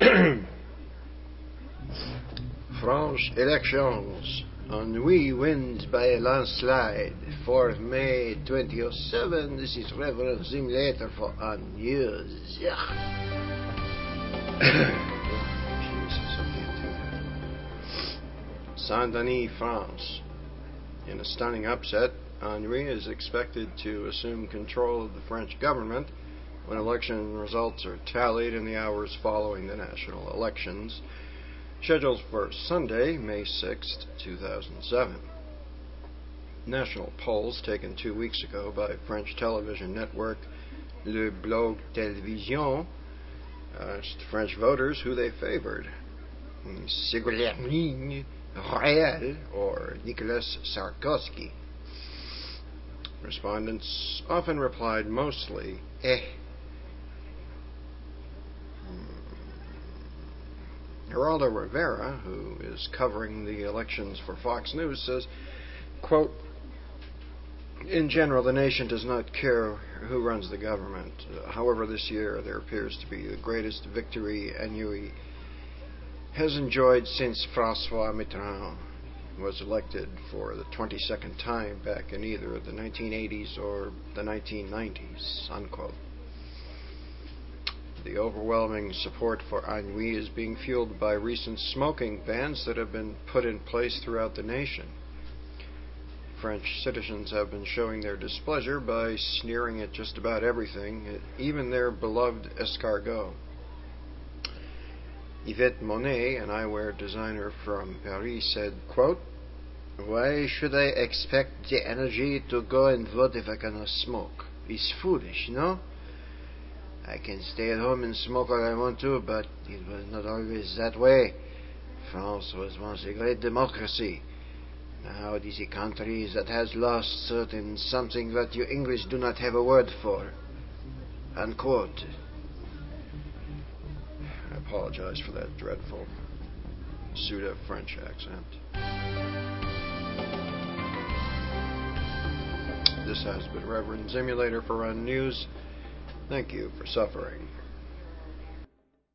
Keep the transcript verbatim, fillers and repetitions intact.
French elections. Ennui wins by a landslide. fourth of May twenty oh seven. This is Reverend Simulator for Unnews. Saint-Denis, France. In a stunning upset, Ennui is expected to assume control of the French government when election results are tallied in the hours following the national elections, scheduled for Sunday, May sixth, two thousand seven. National polls taken two weeks ago by French television network Le Blog Télévision asked French voters who they favored: Ségolène Royal or Nicolas Sarkozy. Respondents often replied mostly, eh. Geraldo Rivera, who is covering the elections for Fox News, says, quote, "In general, the nation does not care who runs the government. However, this year there appears to be the greatest victory Ennui has enjoyed since François Mitterrand was elected for the twenty-second time back in either the nineteen eighties or the nineteen nineties, unquote. The overwhelming support for Ennui is being fueled by recent smoking bans that have been put in place throughout the nation. French citizens have been showing their displeasure by sneering at just about everything, even their beloved escargot. Yvette Monet, an eyewear designer from Paris, said, quote, "Why should I expect the energy to go and vote if I cannot smoke? It's foolish, no? I can stay at home and smoke all I want to, but it was not always that way. France was once a great democracy. Now it is a country that has lost certain something that you English do not have a word for." Unquote. I apologize for that dreadful pseudo-French accent. This has been Reverend Simulator for Run News. Thank you for suffering.